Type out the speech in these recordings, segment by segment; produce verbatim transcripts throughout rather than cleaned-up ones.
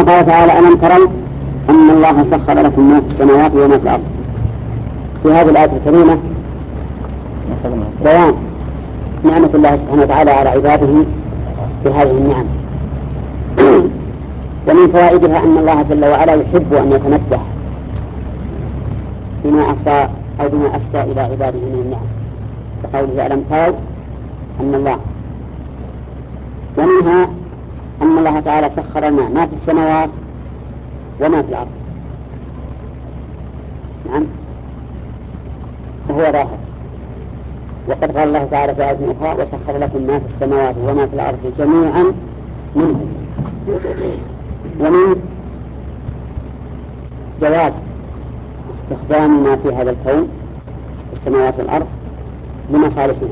ثم قال تعالى ألم تروا أن الله سخر لكم ما في السماوات وما في الأرض. في هذه الآية الكريمة بيان نعمة الله سبحانه وتعالى على عباده بهذه النعم. ومن فوائدها أن الله جل وعلا يحب أن يتمدح بما أفضى أو بما أسدى إلى عباده من النعم، فقوله ألم تروا أن الله. ومنها أن الله تعالى سخر لنا ما في السماوات وما في الأرض. نعم، وهو ظاهر. وقد قال الله تعالى في آية أخرى وسخر لكم ما في السماوات وما في الأرض جميعا منه. ومن جواز استخدام ما في هذا الكون في السماوات والأرض لمصالحنا،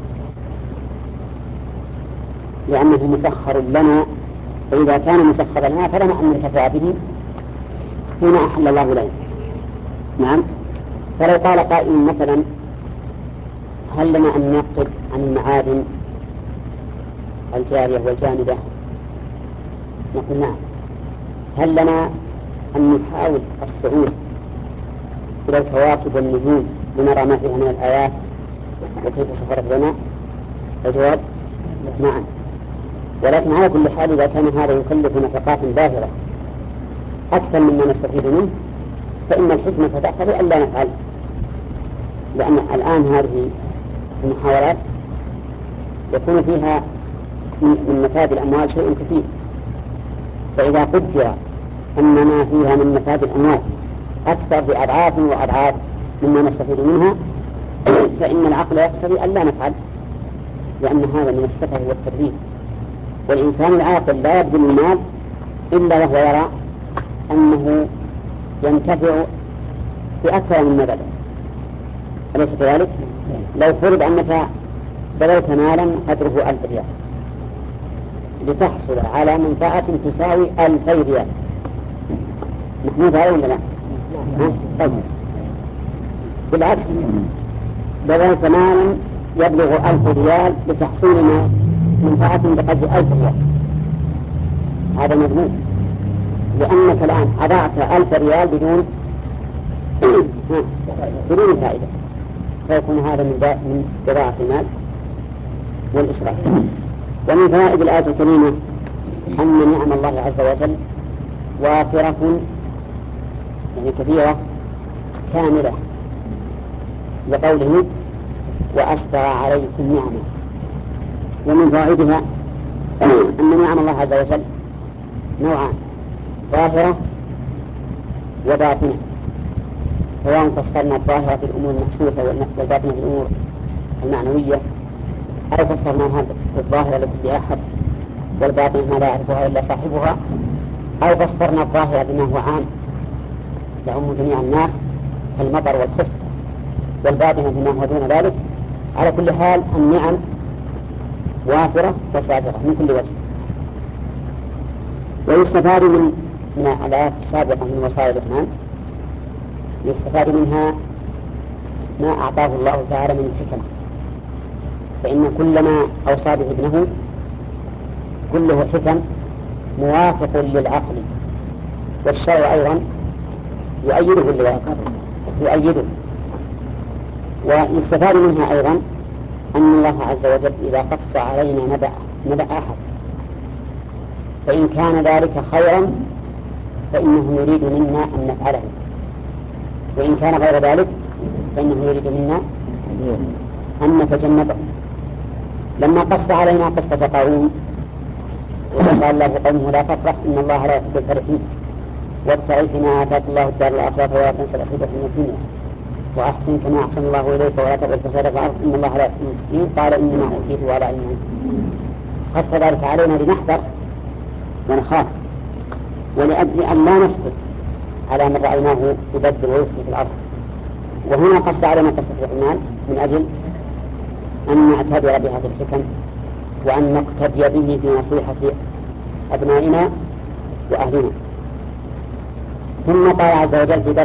لأنه مسخر لنا، فإذا كان مسخرا لنا فلنا أن ننتفع به فيما أحل الله لنا. نعم، فلو قال قائل مثلا هل لنا أن نكتب عن المعادن الجارية والجامدة؟ نقول نعم. هل لنا أن نحاول الصعود إلى الكواكب والنجوم لنرى ما فيها من الآيات وكيف سخرت لنا؟ الجواب نعم. ولكن على كل حال إذا كان هذا يكلف نفقات باهرة أكثر مما نستفيد منه فإن الحكمة تقتضي أن لا نفعل، لأن الآن هذه المحاولات يكون فيها من مفاد الأموال شيء كثير، فإذا قدر أن ما فيها من مفاد الأموال أكثر بأضعاف وأضعاف مما نستفيد منها فإن العقل يقتضي أن لا نفعل، لأن هذا من السفه والتبذير. والإنسان العاقل لا يبذل المال إلا وهو يرى أنه ينتفع بأكثر مما بذل، أليس كذلك؟ لو فرض أنك بذلت مالا قدره ألف ريال لتحصل على منفعة تساوي ألفي ريال، محمود هذا ولا لا؟ طيب بالعكس، بذلت مالا يبلغ ألف ريال لتحصيل منفعة بقدر ألف ريال، هذا مذموم، لأنك الآن أضعت ألف ريال بدون بدون فائدة، فيكون هذا من بضاعة المال والإسراف. ومن فوائد الآية الكريمة أن نعم الله عز وجل وافرة يعني كثيرة كاملة، لقوله وأسبغ عليكم نعمه. ومن فوائدها أن نعم الله عز وجل نوعان، ظاهرة وباطنة، سواء فسرنا الظاهرة في الأمور المحسوسة والباطنة في الأمور المعنوية، أو فسرناها الظاهرة لكل أحد والباطنة ما لا يعرفها إلا صاحبها، أو فسرنا الظاهرة بما هو عام يعم جميع الناس كالمطر والخصب، والباطنة بما هو دون ذلك. على كل حال النعم وافرة وسابقة من كل وجه. ويستفاد من من الآيات السابقة من وسائل الرحمن، يستفاد منها ما أعطاه الله تعالى من الحكم، فإن كل ما أوصى به ابنه كله حكم موافق للعقل، والشرع أيضا يؤيده للواقع يؤيده. ويستفاد منها أيضا أن الله عز وجل إذا قص علينا نبأ نبأ أحد فإن كان ذلك خيرا فإنه يريد منا أن نفعله، وإن كان غير ذلك فإنه يريد منا أن نتجنبه. لما قص علينا قصة قارون وقال له قومه لا تفرح إن الله لا يحب الفرحين وابتغ فيما آتاك الله الدار الآخرة ولا تنس نصيبك من الدنيا وأحسن كما أحسن الله إليك ولا تبغ الفساد في الأرض إن الله لا يحب المفسدين، قال إنما أوتيته على علم. قص ذلك علينا لنحذر ونخاف، ولأجل أن لا نسكت على من رأيناه يبدل ويفسد في الأرض. وهنا قص علينا قصة الرحمن من أجل أن نعتبر بهذه الحكم وأن نقتدي به في نصيحة أبنائنا وأهلنا. ثم قال عز وجل في